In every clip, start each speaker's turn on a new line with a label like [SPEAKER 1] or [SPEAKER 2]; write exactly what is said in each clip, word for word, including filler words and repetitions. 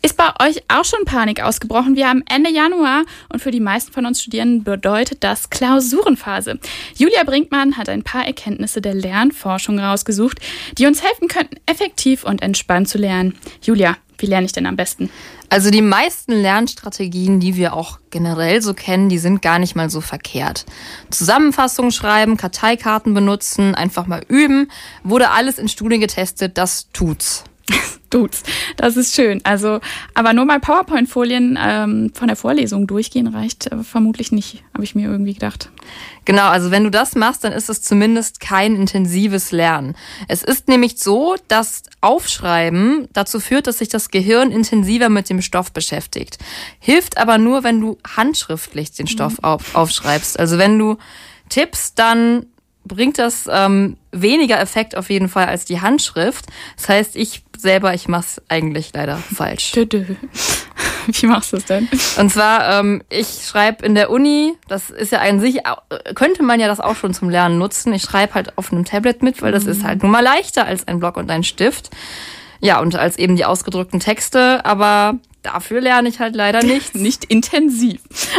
[SPEAKER 1] Ist bei euch auch schon Panik ausgebrochen? Wir haben Ende Januar und für die meisten von uns Studierenden bedeutet das Klausurenphase. Julia Brinkmann hat ein paar Erkenntnisse der Lernforschung rausgesucht, die uns helfen könnten, effektiv und entspannt zu lernen. Julia, wie lerne ich denn am besten?
[SPEAKER 2] Also die meisten Lernstrategien, die wir auch generell so kennen, die sind gar nicht mal so verkehrt. Zusammenfassungen schreiben, Karteikarten benutzen, einfach mal üben. Wurde alles in Studien getestet, das tut's.
[SPEAKER 1] Tut's. Das ist schön. Also, aber nur mal PowerPoint-Folien ähm, von der Vorlesung durchgehen reicht äh, vermutlich nicht, habe ich mir irgendwie gedacht.
[SPEAKER 2] Genau, also wenn du das machst, dann ist es zumindest kein intensives Lernen. Es ist nämlich so, dass Aufschreiben dazu führt, dass sich das Gehirn intensiver mit dem Stoff beschäftigt. Hilft aber nur, wenn du handschriftlich den Stoff mhm. auf, aufschreibst. Also wenn du tippst, dann bringt das ähm, weniger Effekt auf jeden Fall als die Handschrift. Das heißt, ich selber, ich mach's eigentlich leider falsch.
[SPEAKER 1] Dö, dö. Wie machst du es denn?
[SPEAKER 2] Und zwar, ähm, ich schreibe in der Uni, das ist ja an sich, könnte man ja das auch schon zum Lernen nutzen. Ich schreibe halt auf einem Tablet mit, weil das mhm. ist halt nun mal leichter als ein Block und ein Stift. Ja, und als eben die ausgedruckten Texte, aber dafür lerne ich halt leider nichts.
[SPEAKER 1] Nicht intensiv.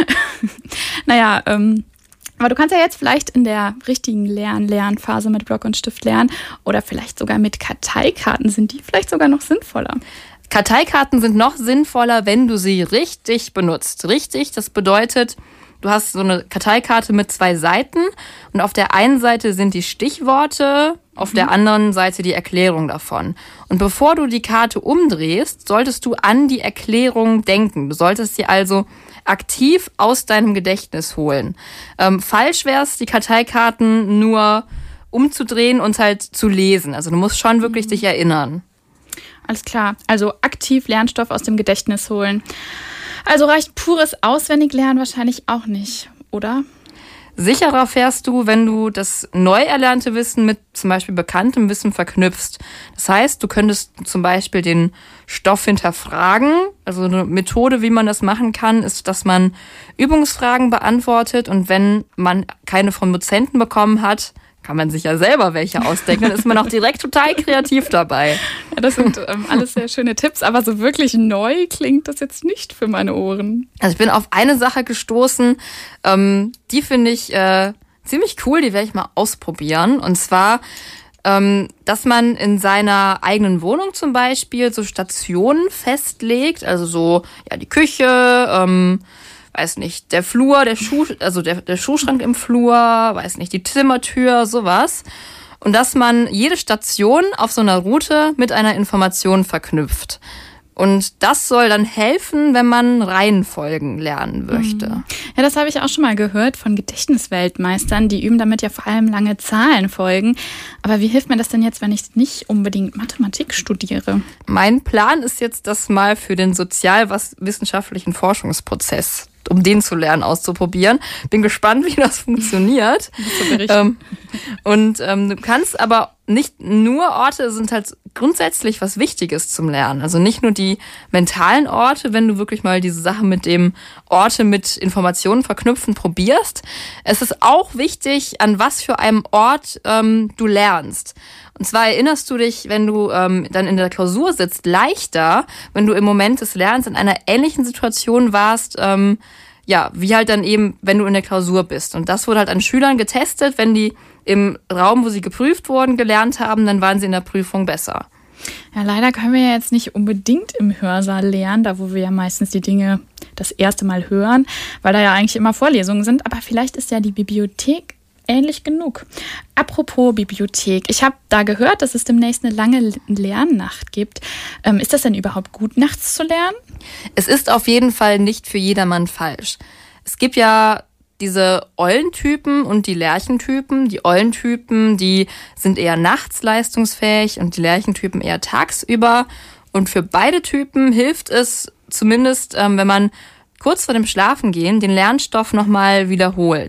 [SPEAKER 1] Naja, ähm, aber du kannst ja jetzt vielleicht in der richtigen Lern- Lernphase mit Block und Stift lernen oder vielleicht sogar mit Karteikarten. Sind die vielleicht sogar noch sinnvoller?
[SPEAKER 2] Karteikarten sind noch sinnvoller, wenn du sie richtig benutzt. Richtig, das bedeutet, du hast so eine Karteikarte mit zwei Seiten und auf der einen Seite sind die Stichworte, auf mhm. der anderen Seite die Erklärung davon. Und bevor du die Karte umdrehst, solltest du an die Erklärung denken. Du solltest sie also aktiv aus deinem Gedächtnis holen. Ähm, falsch wäre es, die Karteikarten nur umzudrehen und halt zu lesen. Also du musst schon wirklich mhm. dich erinnern.
[SPEAKER 1] Alles klar. Also aktiv Lernstoff aus dem Gedächtnis holen. Also reicht pures Auswendiglernen wahrscheinlich auch nicht, oder?
[SPEAKER 2] Sicherer fährst du, wenn du das neu erlernte Wissen mit zum Beispiel bekanntem Wissen verknüpfst. Das heißt, du könntest zum Beispiel den Stoff hinterfragen. Also eine Methode, wie man das machen kann, ist, dass man Übungsfragen beantwortet und wenn man keine vom Dozenten bekommen hat, kann man sich ja selber welche ausdenken, dann ist man auch direkt total kreativ dabei.
[SPEAKER 1] Ja, das sind ähm, alles sehr schöne Tipps, aber so wirklich neu klingt das jetzt nicht für meine Ohren.
[SPEAKER 2] Also ich bin auf eine Sache gestoßen, ähm, die finde ich äh, ziemlich cool, die werde ich mal ausprobieren. Und zwar, ähm, dass man in seiner eigenen Wohnung zum Beispiel so Stationen festlegt, also so ja die Küche, ähm, weiß nicht, der Flur, der Schuh, also der, der Schuhschrank im Flur, weiß nicht, die Zimmertür, sowas. Und dass man jede Station auf so einer Route mit einer Information verknüpft. Und das soll dann helfen, wenn man Reihenfolgen lernen möchte.
[SPEAKER 1] Ja, das habe ich auch schon mal gehört von Gedächtnisweltmeistern. Die üben damit ja vor allem lange Zahlenfolgen. Aber wie hilft mir das denn jetzt, wenn ich nicht unbedingt Mathematik studiere?
[SPEAKER 2] Mein Plan ist jetzt, das mal für den sozialwissenschaftlichen Forschungsprozess, um den zu lernen, auszuprobieren. Bin gespannt, wie das funktioniert. ähm, und ähm, du kannst aber nicht nur Orte sind halt grundsätzlich was Wichtiges zum Lernen. Also nicht nur die mentalen Orte, wenn du wirklich mal diese Sache mit dem Orte mit Informationen verknüpfen probierst. Es ist auch wichtig, an was für einem Ort ähm, du lernst. Und zwar erinnerst du dich, wenn du ähm, dann in der Klausur sitzt, leichter, wenn du im Moment des Lernens in einer ähnlichen Situation warst, ähm, ja, wie halt dann eben, wenn du in der Klausur bist. Und das wurde halt an Schülern getestet. Wenn die im Raum, wo sie geprüft wurden, gelernt haben, dann waren sie in der Prüfung besser.
[SPEAKER 1] Ja, leider können wir ja jetzt nicht unbedingt im Hörsaal lernen, da wo wir ja meistens die Dinge das erste Mal hören, weil da ja eigentlich immer Vorlesungen sind. Aber vielleicht ist ja die Bibliothek ähnlich genug. Apropos Bibliothek, ich habe da gehört, dass es demnächst eine lange Lernnacht gibt. Ähm, ist das denn überhaupt gut, nachts zu lernen?
[SPEAKER 2] Es ist auf jeden Fall nicht für jedermann falsch. Es gibt ja diese Eulentypen und die Lerchentypen. Die Eulentypen, die sind eher nachts leistungsfähig und die Lerchentypen eher tagsüber. Und für beide Typen hilft es zumindest, ähm, wenn man kurz vor dem Schlafengehen den Lernstoff nochmal wiederholt.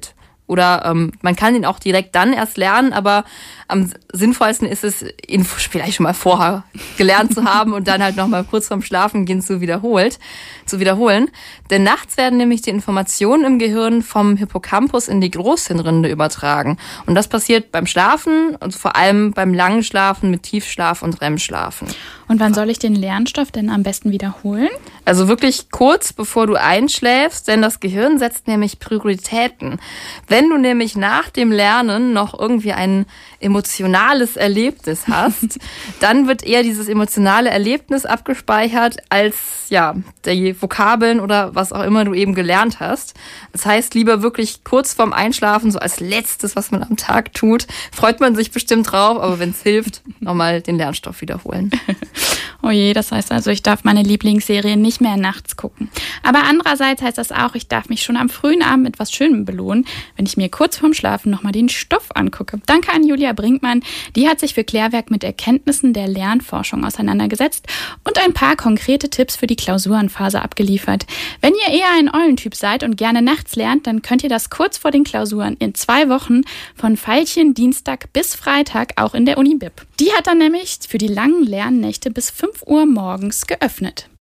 [SPEAKER 2] Oder ähm, man kann ihn auch direkt dann erst lernen, aber am sinnvollsten ist es, ihn vielleicht schon mal vorher gelernt zu haben und dann halt nochmal kurz vorm Schlafengehen zu wiederholt, zu wiederholen. Denn nachts werden nämlich die Informationen im Gehirn vom Hippocampus in die Großhirnrinde übertragen. Und das passiert beim Schlafen und vor allem beim langen Schlafen mit Tiefschlaf und R E M-Schlafen.
[SPEAKER 1] Und wann soll ich den Lernstoff denn am besten wiederholen?
[SPEAKER 2] Also wirklich kurz bevor du einschläfst, denn das Gehirn setzt nämlich Prioritäten. Wenn du nämlich nach dem Lernen noch irgendwie ein emotionales Erlebnis hast, dann wird eher dieses emotionale Erlebnis abgespeichert als ja die Vokabeln oder was auch immer du eben gelernt hast. Das heißt, lieber wirklich kurz vorm Einschlafen, so als letztes, was man am Tag tut, freut man sich bestimmt drauf, aber wenn es hilft, nochmal den Lernstoff wiederholen.
[SPEAKER 1] Oh je, das heißt also, ich darf meine Lieblingsserie nicht mehr nachts gucken. Aber andererseits heißt das auch, ich darf mich schon am frühen Abend mit was Schönem belohnen, wenn ich mir kurz vorm Schlafen nochmal den Stoff angucke. Danke an Julia Brinkmann. Die hat sich für Klärwerk mit Erkenntnissen der Lernforschung auseinandergesetzt und ein paar konkrete Tipps für die Klausurenphase abgeliefert. Wenn ihr eher ein Eulentyp seid und gerne nachts lernt, dann könnt ihr das kurz vor den Klausuren in zwei Wochen von Veilchen Dienstag bis Freitag auch in der Uni B I P. Die hat dann nämlich für die langen Lernnächte bis fünf Uhr morgens geöffnet.